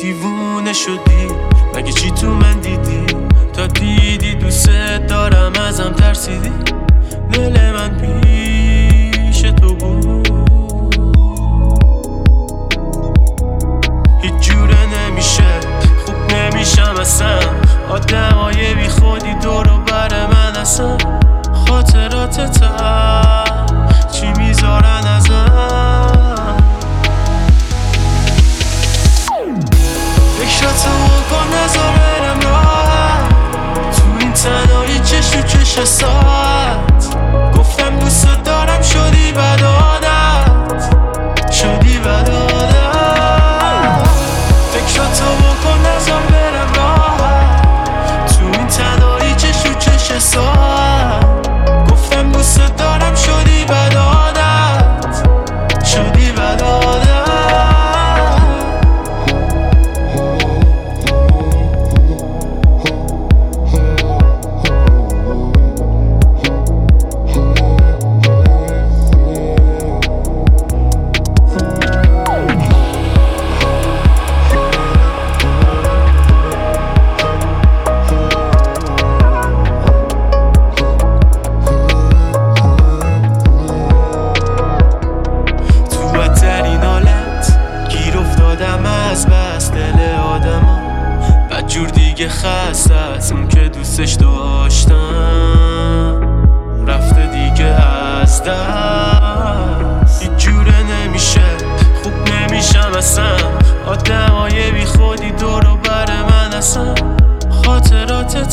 دیوونه شدی مگه چی تو من دیدی؟ تا دیدی دوست دارم ازم ترسیدی. دل من پیش تو بود، هیچ جوره نمیشه، خوب نمیشم اصلا. آدمای بی خودی دور و بر من اصلا. خاطراتتم چی میذارن ازم؟ فکراتو کن نذار برم راحت تو این تنهایی چش تو چش ساعت. گفتم دوست دارم شدی بد عادت، شدی بد عادت. فکراتو کن نذار برم راحت تو این تنهایی چش تو چش ساعت. گفتم دوست دارم شدی بد عادت، شدی بد عادت. از بس دل آدم بدجور دیگه خسته از اون که دوستش داشتم، رفته دیگه از دست. هیچ جوره نمیشه، خوب نمیشم اصلا. آدمای بی خودی دور و بر من اصلا. خاطراتت